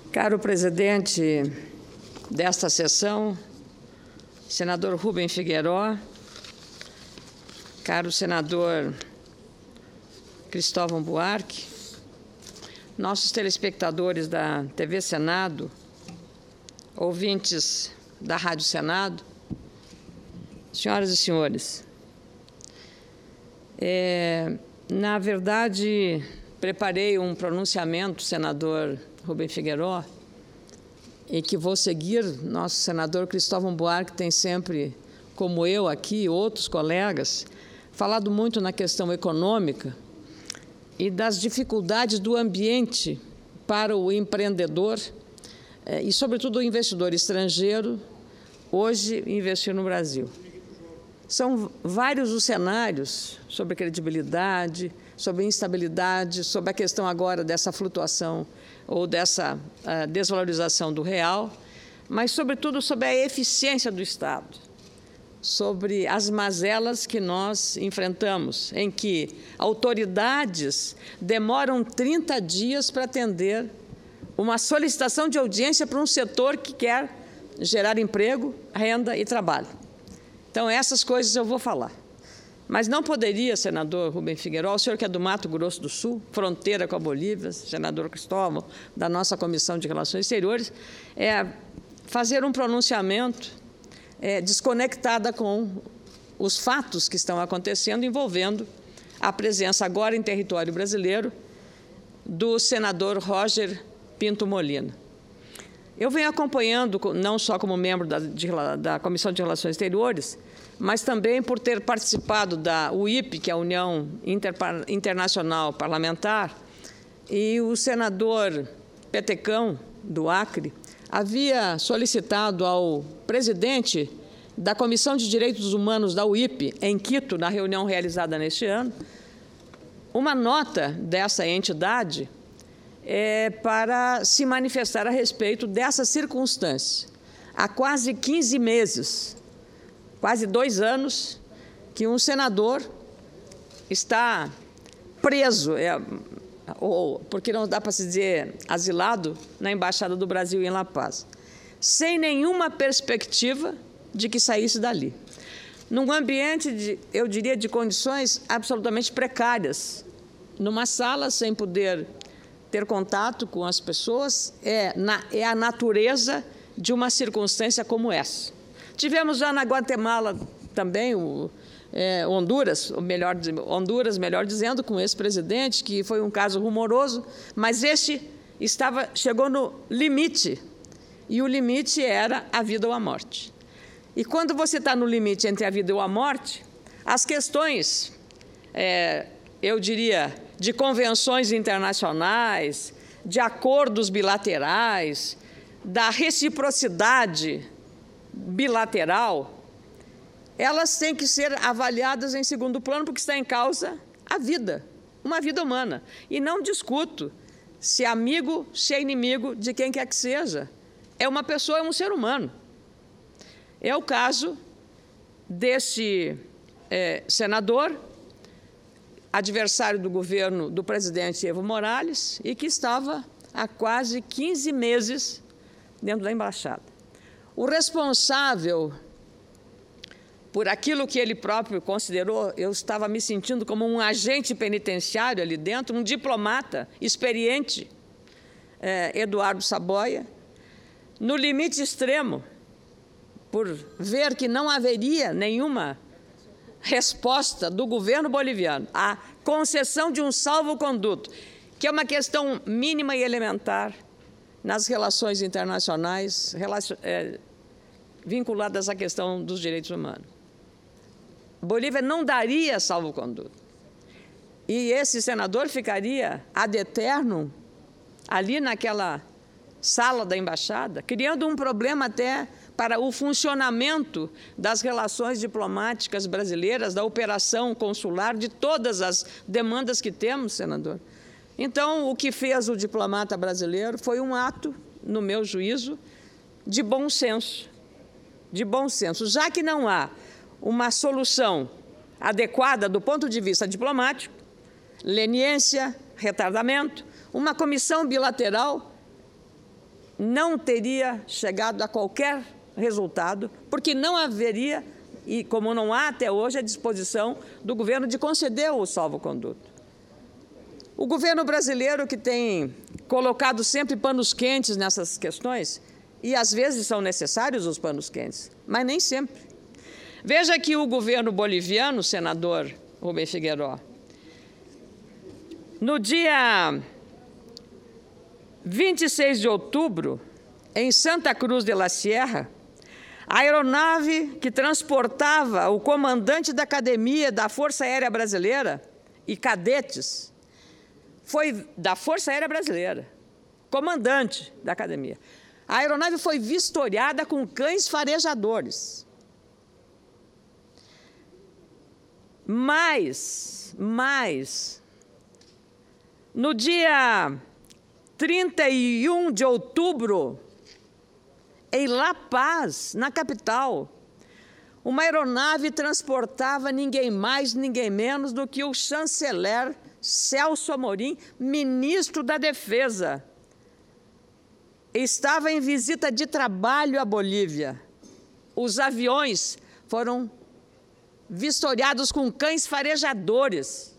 Caro presidente desta sessão, senador Rubem Figueiró, caro senador Cristóvão Buarque, nossos telespectadores da TV Senado, ouvintes da Rádio Senado, senhoras e senhores, na verdade, preparei um pronunciamento, senador Rubem Figueiró, e que vou seguir. Nosso senador Cristóvão Buarque tem sempre, como eu aqui, outros colegas, falado muito na questão econômica e das dificuldades do ambiente para o empreendedor e, sobretudo, o investidor estrangeiro hoje investir no Brasil. São vários os cenários sobre credibilidade, sobre instabilidade, sobre a questão agora dessa flutuação ou dessa desvalorização do real, mas, sobretudo, sobre a eficiência do Estado, sobre as mazelas que nós enfrentamos, em que autoridades demoram 30 dias para atender uma solicitação de audiência para um setor que quer gerar emprego, renda e trabalho. Então, essas coisas eu vou falar. Mas não poderia, senador Rubem Figueiró, o senhor que é do Mato Grosso do Sul, fronteira com a Bolívia, senador Cristóvão, da nossa Comissão de Relações Exteriores, fazer um pronunciamento desconectada com os fatos que estão acontecendo envolvendo a presença agora em território brasileiro do senador Roger Pinto Molina. Eu venho acompanhando, não só como membro da Comissão de Relações Exteriores, mas também por ter participado da UIP, que é a União Internacional Parlamentar, e o senador Petecão, do Acre, havia solicitado ao presidente da Comissão de Direitos Humanos da UIP, em Quito, na reunião realizada neste ano, uma nota dessa entidade para se manifestar a respeito dessa circunstância. Há quase 15 meses, quase 2 anos, que um senador está preso, ou, porque não dá para se dizer asilado, na Embaixada do Brasil em La Paz, sem nenhuma perspectiva de que saísse dali. Num ambiente, eu diria, de condições absolutamente precárias, numa sala sem poder ter contato com as pessoas, é a natureza de uma circunstância como essa. Tivemos já na Guatemala também Honduras, melhor dizendo, com esse presidente, que foi um caso rumoroso, mas este chegou no limite, e o limite era a vida ou a morte. E quando você está no limite entre a vida ou a morte, as questões, eu diria, de convenções internacionais, de acordos bilaterais, da reciprocidade bilateral, elas têm que ser avaliadas em segundo plano, porque está em causa a vida, uma vida humana. E não discuto se é amigo, se é inimigo de quem quer que seja. É uma pessoa, é um ser humano. É o caso desse senador, adversário do governo do presidente Evo Morales, e que estava há quase 15 meses dentro da embaixada. O responsável por aquilo que ele próprio considerou, eu estava me sentindo como um agente penitenciário ali dentro, um diplomata experiente, Eduardo Saboia, no limite extremo, por ver que não haveria nenhuma resposta do governo boliviano à concessão de um salvo-conduto, que é uma questão mínima e elementar nas relações internacionais vinculadas à questão dos direitos humanos. Bolívia não daria salvo-conduto. E esse senador ficaria ad eternum ali naquela sala da embaixada, criando um problema até para o funcionamento das relações diplomáticas brasileiras, da operação consular, de todas as demandas que temos, senador. Então, o que fez o diplomata brasileiro foi um ato, no meu juízo, de bom senso. De bom senso. Já que não há uma solução adequada do ponto de vista diplomático, leniência, retardamento, uma comissão bilateral não teria chegado a qualquer resultado, porque não haveria, e como não há até hoje, a disposição do governo de conceder o salvo-conduto. O governo brasileiro, que tem colocado sempre panos quentes nessas questões, e às vezes são necessários os panos quentes, mas nem sempre. Veja que o governo boliviano, senador Rubem Figueiredo, no dia 26 de outubro, em Santa Cruz de la Sierra, a aeronave que transportava o comandante da Academia da Força Aérea Brasileira e cadetes, foi da Força Aérea Brasileira, comandante da Academia. A aeronave foi vistoriada com cães farejadores. Mas, no dia 31 de outubro, em La Paz, na capital, uma aeronave transportava ninguém mais, ninguém menos do que o chanceler Celso Amorim, ministro da Defesa. Estava em visita de trabalho à Bolívia. Os aviões foram vistoriados com cães farejadores.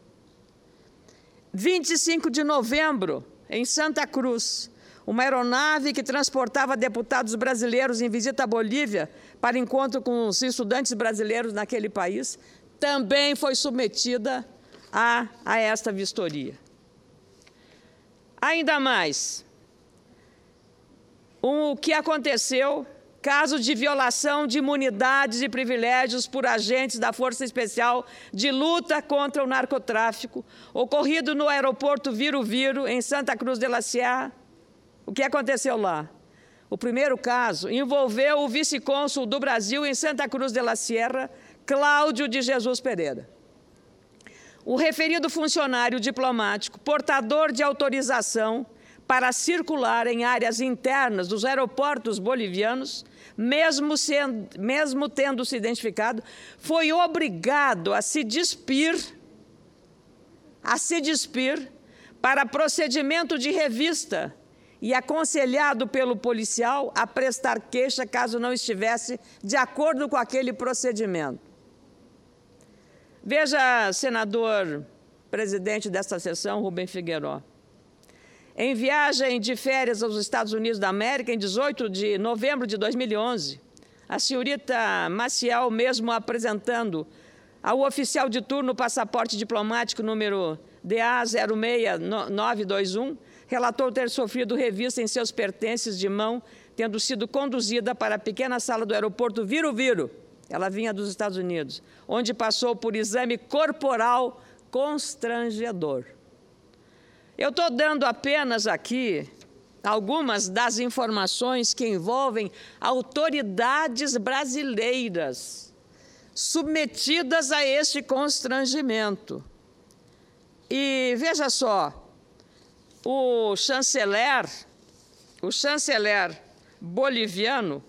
25 de novembro, em Santa Cruz, uma aeronave que transportava deputados brasileiros em visita à Bolívia para encontro com os estudantes brasileiros naquele país, também foi submetida a esta vistoria. Ainda mais, o que aconteceu, caso de violação de imunidades e privilégios por agentes da Força Especial de Luta contra o Narcotráfico, ocorrido no aeroporto Viru Viru, em Santa Cruz de la Sierra. O que aconteceu lá? O primeiro caso envolveu o vice-cônsul do Brasil em Santa Cruz de la Sierra, Cláudio de Jesus Pereira. O referido funcionário diplomático, portador de autorização para circular em áreas internas dos aeroportos bolivianos, mesmo tendo se identificado, foi obrigado a se despir para procedimento de revista e aconselhado pelo policial a prestar queixa caso não estivesse de acordo com aquele procedimento. Veja, senador presidente desta sessão, Rubem Figueiredo, em viagem de férias aos Estados Unidos da América, em 18 de novembro de 2011, a senhorita Maciel, mesmo apresentando ao oficial de turno o passaporte diplomático número DA 06921, relatou ter sofrido revista em seus pertences de mão, tendo sido conduzida para a pequena sala do aeroporto Viru Viru. Ela vinha dos Estados Unidos, onde passou por exame corporal constrangedor. Eu estou dando apenas aqui algumas das informações que envolvem autoridades brasileiras submetidas a este constrangimento. E veja só, o chanceler boliviano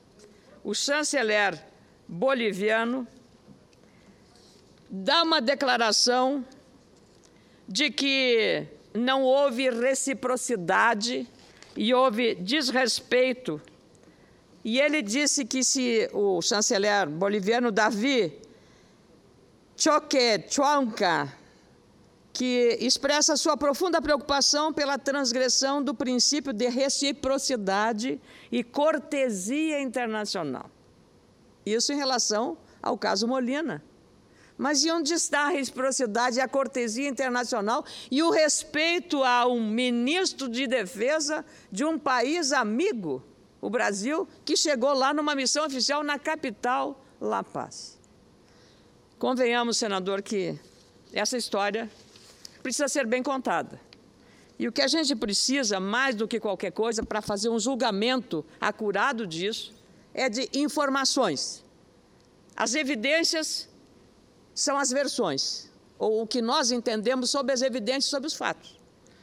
dá uma declaração de que não houve reciprocidade e houve desrespeito. E ele disse que se o chanceler boliviano Davi Choquehuanca, que expressa sua profunda preocupação pela transgressão do princípio de reciprocidade e cortesia internacional. Isso em relação ao caso Molina. Mas e onde está a reciprocidade e a cortesia internacional e o respeito a um ministro de defesa de um país amigo, o Brasil, que chegou lá numa missão oficial na capital, La Paz? Convenhamos, senador, que essa história precisa ser bem contada. E o que a gente precisa, mais do que qualquer coisa, para fazer um julgamento acurado disso, é de informações. As evidências são as versões, ou o que nós entendemos sobre as evidências, sobre os fatos.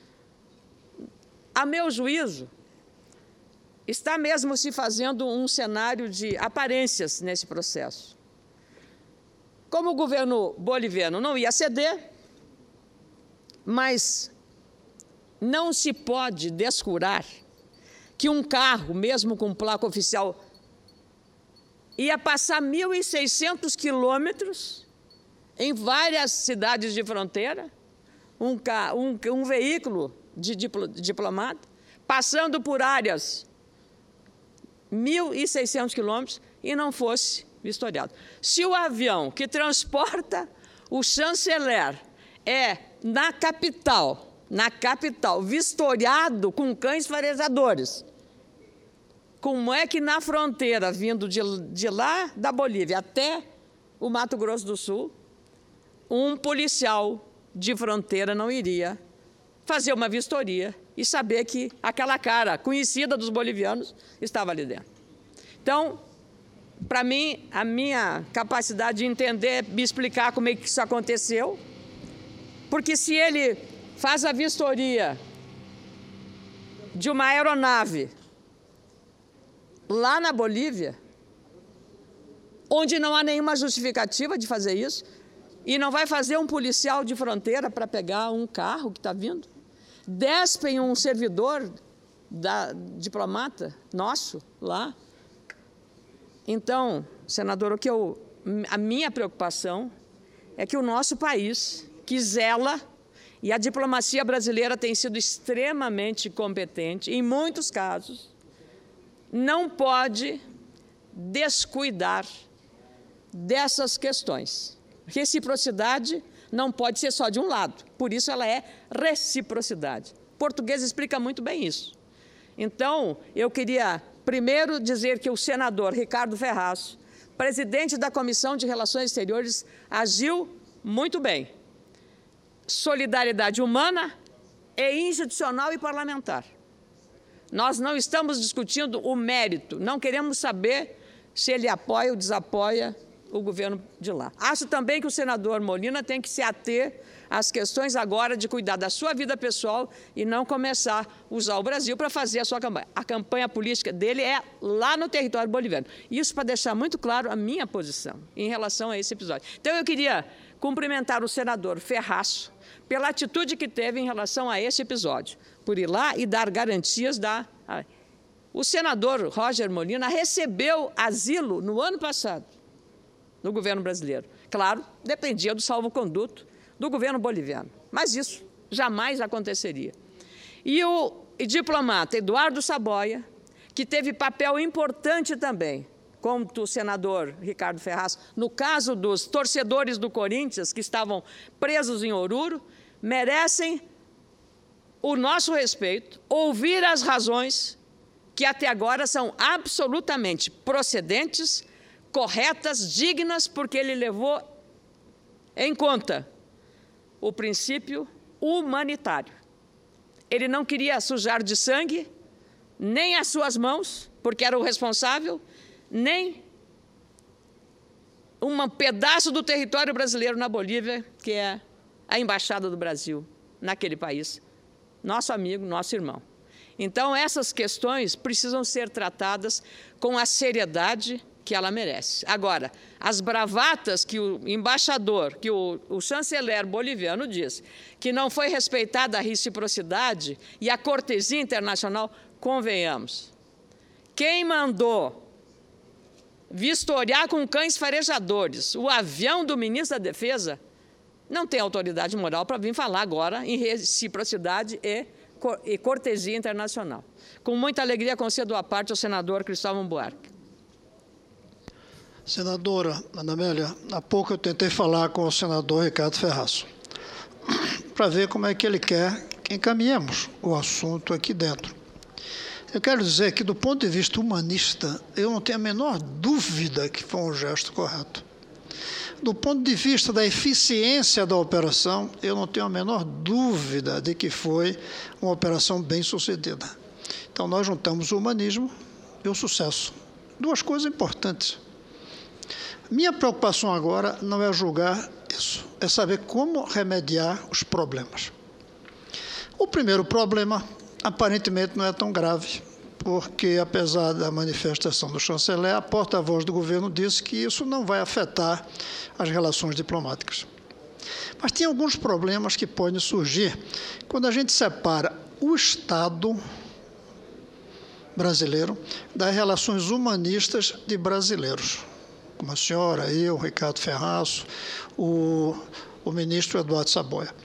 A meu juízo, está mesmo se fazendo um cenário de aparências nesse processo. Como o governo boliviano não ia ceder, mas não se pode descurar que um carro, mesmo com placa oficial, ia passar 1.600 quilômetros em várias cidades de fronteira, um veículo de diplomata, passando por áreas 1.600 quilômetros e não fosse vistoriado. Se o avião que transporta o chanceler é na capital, vistoriado com cães farejadores, como é que na fronteira, vindo de lá da Bolívia até o Mato Grosso do Sul, um policial de fronteira não iria fazer uma vistoria e saber que aquela cara conhecida dos bolivianos estava ali dentro? Então, para mim, a minha capacidade de entender, me explicar como é que isso aconteceu, porque se ele faz a vistoria de uma aeronave lá na Bolívia, onde não há nenhuma justificativa de fazer isso, e não vai fazer um policial de fronteira para pegar um carro que está vindo, despem um servidor diplomata nosso lá. Então, senador, a minha preocupação é que o nosso país, que zela, e a diplomacia brasileira tem sido extremamente competente, em muitos casos, não pode descuidar dessas questões. Reciprocidade não pode ser só de um lado, por isso ela é reciprocidade. O português explica muito bem isso. Então, eu queria primeiro dizer que o senador Ricardo Ferraz, presidente da Comissão de Relações Exteriores, agiu muito bem. Solidariedade humana e institucional e parlamentar. Nós não estamos discutindo o mérito, não queremos saber se ele apoia ou desapoia o governo de lá. Acho também que o senador Molina tem que se ater às questões agora de cuidar da sua vida pessoal e não começar a usar o Brasil para fazer a sua campanha. A campanha política dele é lá no território boliviano. Isso para deixar muito claro a minha posição em relação a esse episódio. Então, eu queria cumprimentar o senador Ferraz pela atitude que teve em relação a esse episódio, por ir lá e dar garantias O senador Roger Molina recebeu asilo no ano passado, no governo brasileiro. Claro, dependia do salvo-conduto do governo boliviano, mas isso jamais aconteceria. E o diplomata Eduardo Saboia, que teve papel importante também, como o senador Ricardo Ferraz, no caso dos torcedores do Corinthians que estavam presos em Oruro, merecem o nosso respeito, ouvir as razões que até agora são absolutamente procedentes, corretas, dignas, porque ele levou em conta o princípio humanitário. Ele não queria sujar de sangue nem as suas mãos, porque era o responsável, nem um pedaço do território brasileiro na Bolívia, que é a embaixada do Brasil naquele país. Nosso amigo, nosso irmão. Então, essas questões precisam ser tratadas com a seriedade que ela merece. Agora, as bravatas que o embaixador, que o chanceler boliviano diz, que não foi respeitada a reciprocidade e a cortesia internacional, convenhamos. Quem mandou vistoriar com cães farejadores o avião do ministro da Defesa não tem autoridade moral para vir falar agora em reciprocidade e cortesia internacional. Com muita alegria, concedo a parte ao senador Cristóvão Buarque. Senadora Ana Amélia, há pouco eu tentei falar com o senador Ricardo Ferraz para ver como é que ele quer que encaminhemos o assunto aqui dentro. Eu quero dizer que, do ponto de vista humanista, eu não tenho a menor dúvida que foi um gesto correto. Do ponto de vista da eficiência da operação, eu não tenho a menor dúvida de que foi uma operação bem-sucedida. Então, nós juntamos o humanismo e o sucesso. Duas coisas importantes. Minha preocupação agora não é julgar isso, é saber como remediar os problemas. O primeiro problema, aparentemente, não é tão grave, porque, apesar da manifestação do chanceler, a porta-voz do governo disse que isso não vai afetar as relações diplomáticas. Mas tem alguns problemas que podem surgir quando a gente separa o Estado brasileiro, das relações humanistas de brasileiros, como a senhora, eu, Ricardo Ferraço, o ministro Eduardo Saboia.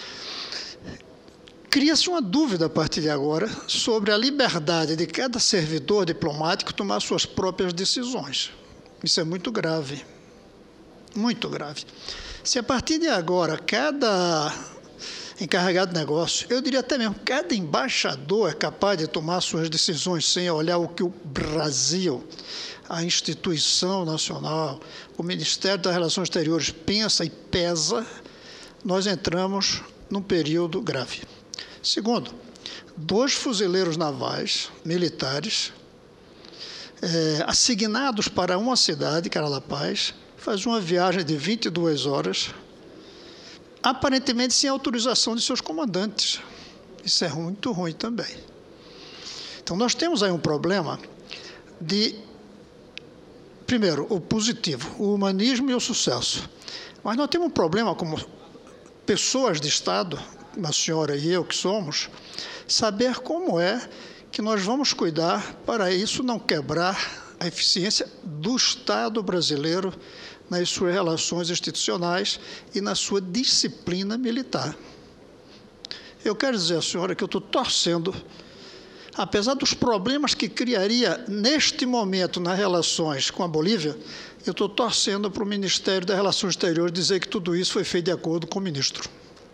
Cria-se uma dúvida a partir de agora sobre a liberdade de cada servidor diplomático tomar suas próprias decisões. Isso é muito grave, muito grave. Se a partir de agora cada encarregado de negócio, eu diria até mesmo, cada embaixador é capaz de tomar suas decisões sem olhar o que o Brasil, a instituição nacional, o Ministério das Relações Exteriores pensa e pesa, nós entramos num período grave. Segundo, 2 fuzileiros navais militares assignados para uma cidade, que era La Paz, faz uma viagem de 22 horas, aparentemente sem autorização de seus comandantes. Isso é muito ruim também. Então, nós temos aí um problema de, primeiro, o positivo, o humanismo e o sucesso. Mas nós temos um problema como pessoas de Estado, a senhora e eu que somos, saber como é que nós vamos cuidar para isso não quebrar a eficiência do Estado brasileiro nas suas relações institucionais e na sua disciplina militar. Eu quero dizer à senhora que eu estou torcendo, apesar dos problemas que criaria neste momento nas relações com a Bolívia, eu estou torcendo para o Ministério das Relações Exteriores dizer que tudo isso foi feito de acordo com o ministro.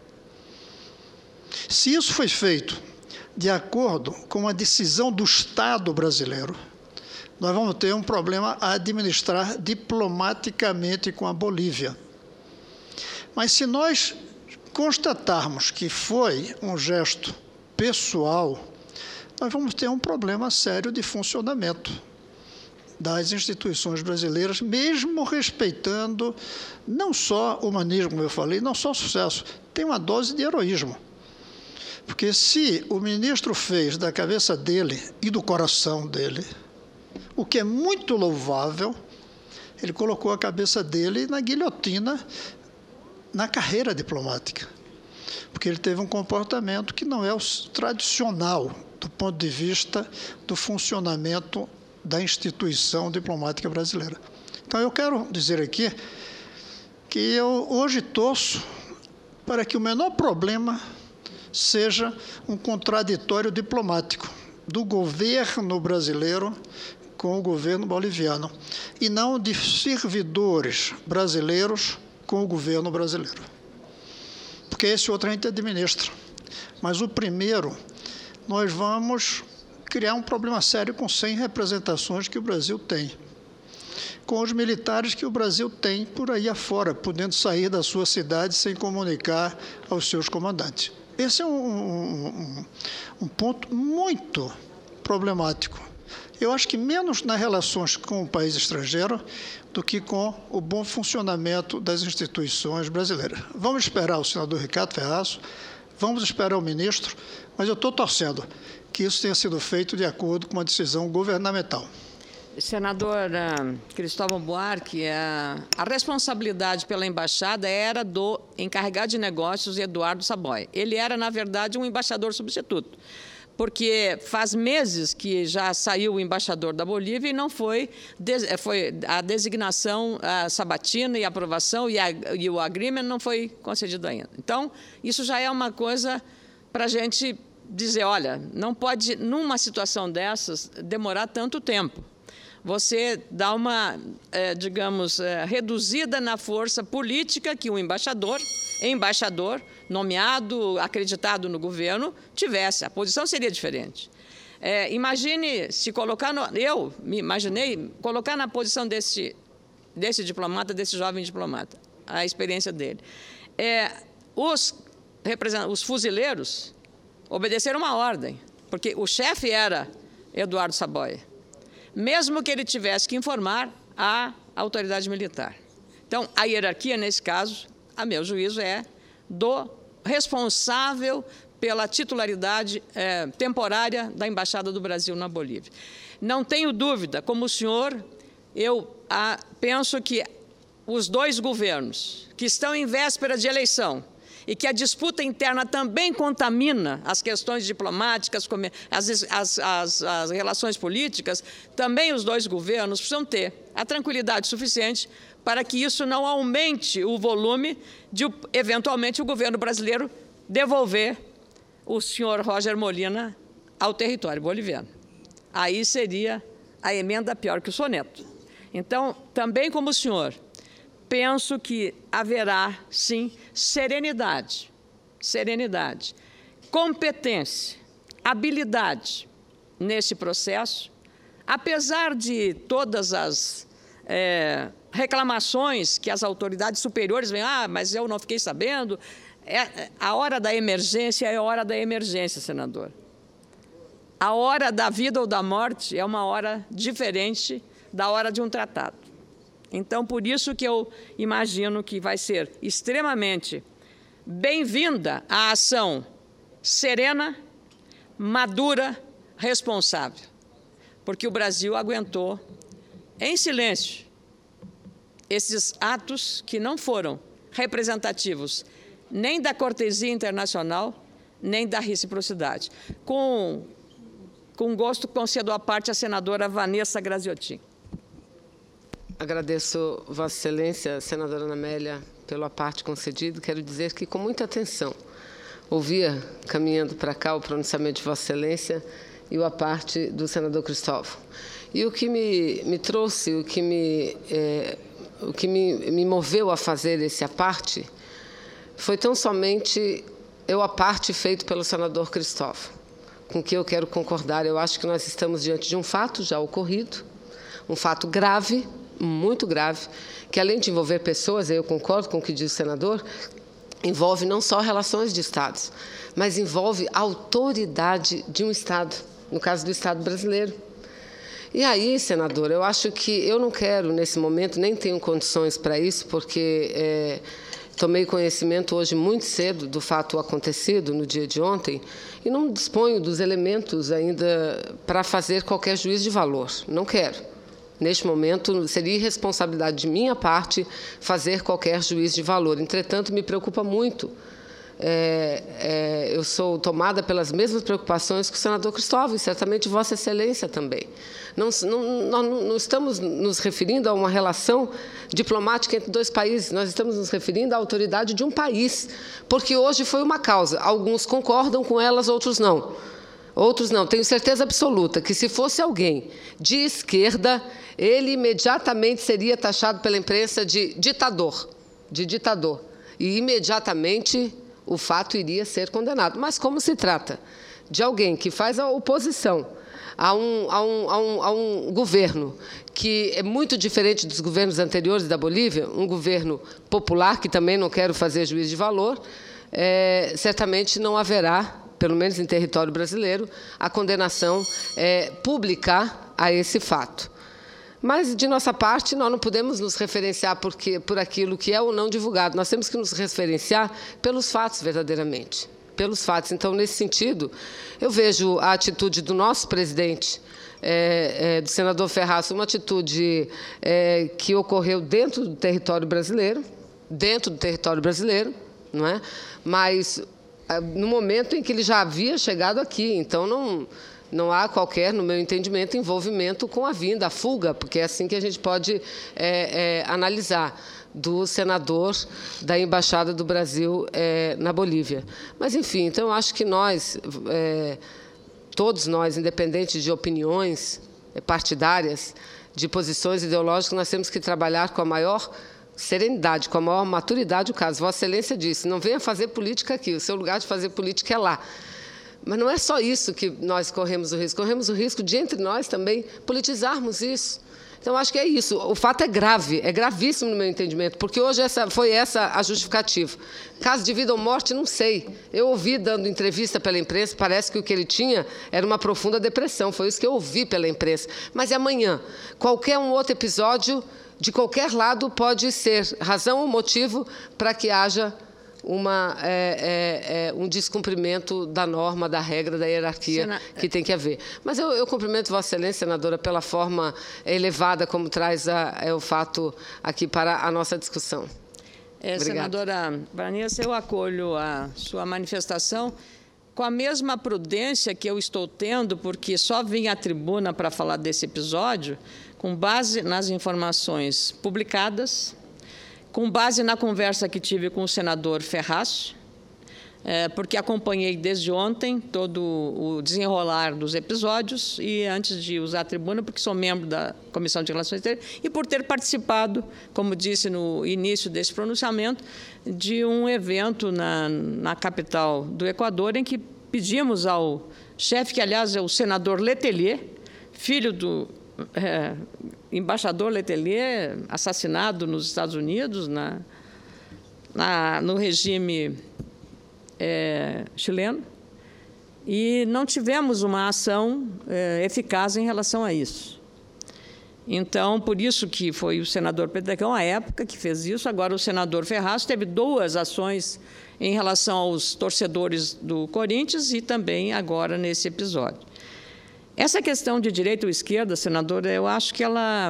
Se isso foi feito de acordo com a decisão do Estado brasileiro, nós vamos ter um problema a administrar diplomaticamente com a Bolívia. Mas se nós constatarmos que foi um gesto pessoal, nós vamos ter um problema sério de funcionamento das instituições brasileiras, mesmo respeitando não só o humanismo, como eu falei, não só o sucesso, tem uma dose de heroísmo. Porque se o ministro fez da cabeça dele e do coração dele, o que é muito louvável, ele colocou a cabeça dele na guilhotina na carreira diplomática. Porque ele teve um comportamento que não é o tradicional do ponto de vista do funcionamento da instituição diplomática brasileira. Então, eu quero dizer aqui que eu hoje torço para que o menor problema seja um contraditório diplomático do governo brasileiro com o governo boliviano, e não de servidores brasileiros com o governo brasileiro. Porque esse outro a gente administra. Mas o primeiro, nós vamos criar um problema sério com 100 representações que o Brasil tem, com os militares que o Brasil tem por aí afora, podendo sair da sua cidade sem comunicar aos seus comandantes. Esse é um ponto muito problemático. Eu acho que menos nas relações com o país estrangeiro do que com o bom funcionamento das instituições brasileiras. Vamos esperar o senador Ricardo Ferraço, vamos esperar o ministro, mas eu estou torcendo que isso tenha sido feito de acordo com uma decisão governamental. Senador Cristóvão Buarque, a responsabilidade pela embaixada era do encarregado de negócios Eduardo Saboia. Ele era, na verdade, um embaixador substituto, porque faz meses que já saiu o embaixador da Bolívia e não foi a designação a sabatina e a aprovação e o agreement não foi concedido ainda. Então, isso já é uma coisa para a gente dizer, olha, não pode, numa situação dessas, demorar tanto tempo. Você dá uma, digamos, reduzida na força política que o embaixador nomeado, acreditado no governo, tivesse. A posição seria diferente. Imagine se colocar... Eu me imaginei colocar na posição desse diplomata, desse jovem diplomata, a experiência dele. Os fuzileiros obedeceram uma ordem, porque o chefe era Eduardo Saboia, mesmo que ele tivesse que informar a autoridade militar. Então, a hierarquia, nesse caso, a meu juízo, é do responsável pela titularidade temporária da Embaixada do Brasil na Bolívia. Não tenho dúvida, como o senhor, eu penso que os 2 governos que estão em véspera de eleição e que a disputa interna também contamina as questões diplomáticas, as relações políticas, também os dois governos precisam ter a tranquilidade suficiente para que isso não aumente o volume de, eventualmente, o governo brasileiro devolver o senhor Roger Molina ao território boliviano. Aí seria a emenda pior que o soneto. Então, também como o senhor, penso que haverá, sim, serenidade, competência, habilidade nesse processo, apesar de todas as reclamações que as autoridades superiores vêm, mas eu não fiquei sabendo. A hora da emergência é a hora da emergência, senador. A hora da vida ou da morte é uma hora diferente da hora de um tratado. Então, por isso que eu imagino que vai ser extremamente bem-vinda a ação serena, madura, responsável, porque o Brasil aguentou em silêncio esses atos que não foram representativos nem da cortesia internacional, nem da reciprocidade. Com gosto, concedo à parte a senadora Vanessa Graziotin. Agradeço, Vossa Excelência, senadora Ana Amélia, pela parte concedida. Quero dizer que, com muita atenção, ouvia, caminhando para cá, o pronunciamento de Vossa Excelência e a parte do senador Cristóvão. E o que me trouxe, o que me moveu a fazer esse aparte, foi tão somente a parte feito pelo senador Cristóvão, com que eu quero concordar. Eu acho que nós estamos diante de um fato já ocorrido, um fato grave, muito grave, que, além de envolver pessoas, eu concordo com o que diz o senador, envolve não só relações de Estados, mas envolve a autoridade de um Estado, no caso do Estado brasileiro. E aí, senador, eu acho que eu não quero, nesse momento, nem tenho condições para isso, porque tomei conhecimento hoje muito cedo do fato acontecido no dia de ontem e não disponho dos elementos ainda para fazer qualquer juízo de valor. Não quero. Neste momento, seria irresponsabilidade de minha parte fazer qualquer juízo de valor. Entretanto, me preocupa muito. Eu sou tomada pelas mesmas preocupações que o senador Cristóvão, e certamente Vossa Excelência também. Não estamos nos referindo a uma relação diplomática entre dois países, nós estamos nos referindo à autoridade de um país, porque hoje foi uma causa. Alguns concordam com elas, outros não. Outros não. Tenho certeza absoluta que, se fosse alguém de esquerda, ele imediatamente seria taxado pela imprensa de ditador. E, imediatamente, o fato iria ser condenado. Mas, como se trata de alguém que faz a oposição a um governo que é muito diferente dos governos anteriores da Bolívia, um governo popular, que também não quero fazer juízo de valor, certamente não haverá, pelo menos em território brasileiro, a condenação pública a esse fato. Mas, de nossa parte, nós não podemos nos referenciar por aquilo que é ou não divulgado. Nós temos que nos referenciar pelos fatos, verdadeiramente. Pelos fatos. Então, nesse sentido, eu vejo a atitude do nosso presidente, do senador Ferraz, uma atitude que ocorreu dentro do território brasileiro, não é? Mas no momento em que ele já havia chegado aqui. Então, não há qualquer, no meu entendimento, envolvimento com a vinda, a fuga, porque é assim que a gente pode analisar, do senador da Embaixada do Brasil na Bolívia. Mas, enfim, então, eu acho que nós, todos nós, independente de opiniões partidárias, de posições ideológicas, nós temos que trabalhar com a maior serenidade, com a maior maturidade do caso. Vossa Excelência disse, não venha fazer política aqui, o seu lugar de fazer política é lá. Mas não é só isso que nós corremos o risco de, entre nós também, politizarmos isso. Então, acho que é isso. O fato é grave, é gravíssimo no meu entendimento, porque hoje foi essa a justificativa. Caso de vida ou morte, não sei. Eu ouvi, dando entrevista pela imprensa, parece que o que ele tinha era uma profunda depressão, foi isso que eu ouvi pela imprensa. Mas é amanhã. Qualquer um outro episódio, de qualquer lado, pode ser razão ou motivo para que haja um descumprimento da norma, da regra, da hierarquia que tem que haver. Mas eu cumprimento Vossa Excelência, senadora, pela forma elevada como traz o fato aqui para a nossa discussão. Senadora Vanessa, eu acolho a sua manifestação com a mesma prudência que eu estou tendo, porque só vim à tribuna para falar desse episódio, com base nas informações publicadas, com base na conversa que tive com o senador Ferraz, porque acompanhei desde ontem todo o desenrolar dos episódios e antes de usar a tribuna, porque sou membro da Comissão de Relações Exteriores e por ter participado, como disse no início desse pronunciamento, de um evento na capital do Equador, em que pedimos ao chefe, que aliás é o senador Letelier, filho do embaixador Letelier, assassinado nos Estados Unidos no regime chileno, e não tivemos uma ação eficaz em relação a isso. Então, por isso que foi o senador Petecão, à época, que fez isso. Agora, o senador Ferraz teve 2 ações em relação aos torcedores do Corinthians e também agora nesse episódio. Essa questão de direita ou esquerda, senadora, eu acho que ela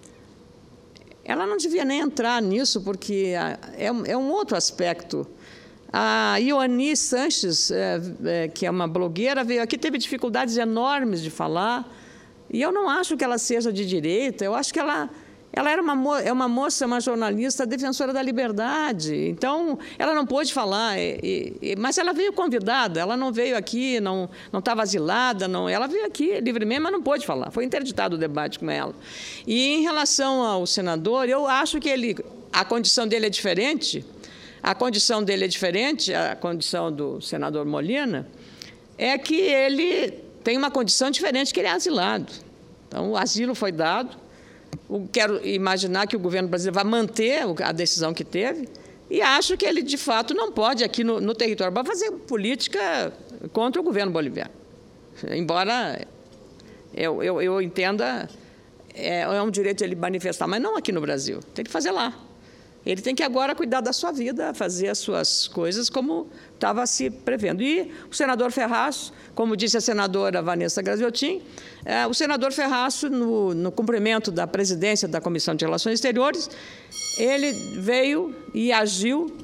não devia nem entrar nisso, porque é um outro aspecto. A Ioani Sanches, que é uma blogueira, veio aqui, teve dificuldades enormes de falar, e eu não acho que ela seja de direita, eu acho que ela é uma moça, uma jornalista defensora da liberdade, então ela não pôde falar, mas ela veio convidada, ela não veio aqui, não estava asilada, ela veio aqui livremente, mas não pôde falar, foi interditado o debate com ela. E em relação ao senador, eu acho que a condição dele é diferente. A condição dele é diferente, a condição do senador Molina, é que ele tem uma condição diferente, que ele é asilado. Então, o asilo foi dado. Quero imaginar que o governo brasileiro vai manter a decisão que teve e acho que ele, de fato, não pode, aqui no território, fazer política contra o governo boliviano. Embora eu entenda, é um direito ele manifestar, mas não aqui no Brasil. Tem que fazer lá. Ele tem que agora cuidar da sua vida, fazer as suas coisas como estava se prevendo. E o senador Ferraz, como disse a senadora Vanessa Graziotin, o senador Ferraz, no cumprimento da presidência da Comissão de Relações Exteriores, ele veio e agiu,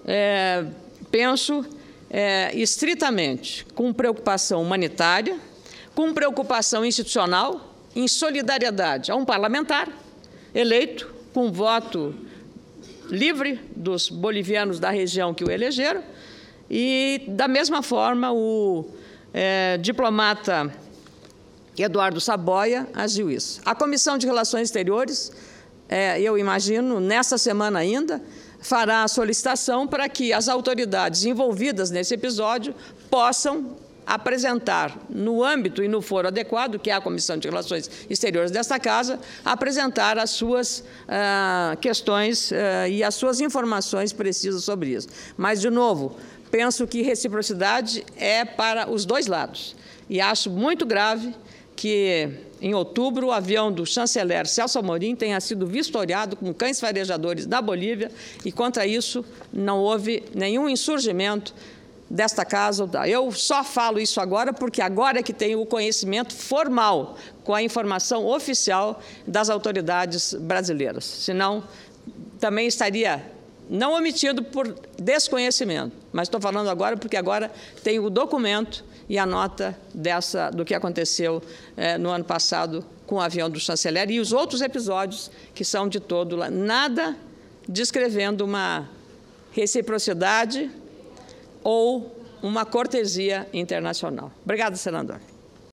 penso, estritamente com preocupação humanitária, com preocupação institucional, em solidariedade a um parlamentar eleito com voto livre dos bolivianos da região que o elegeram, e, da mesma forma, o diplomata Eduardo Saboia agiu isso. A Comissão de Relações Exteriores, eu imagino, nesta semana ainda, fará a solicitação para que as autoridades envolvidas nesse episódio possam apresentar, no âmbito e no foro adequado, que é a Comissão de Relações Exteriores desta Casa, apresentar as suas questões e as suas informações precisas sobre isso. Mas, de novo, penso que reciprocidade é para os dois lados. E acho muito grave que, em outubro, o avião do chanceler Celso Amorim tenha sido vistoriado com cães farejadores da Bolívia e, contra isso, não houve nenhum insurgimento desta casa. Eu só falo isso agora porque agora é que tenho o conhecimento formal, com a informação oficial das autoridades brasileiras. Senão, também estaria não omitido por desconhecimento, mas estou falando agora porque agora tenho o documento e a nota do que aconteceu no ano passado com o avião do chanceler e os outros episódios que são de todo lá. Nada descrevendo uma reciprocidade ou uma cortesia internacional. Obrigada, senador.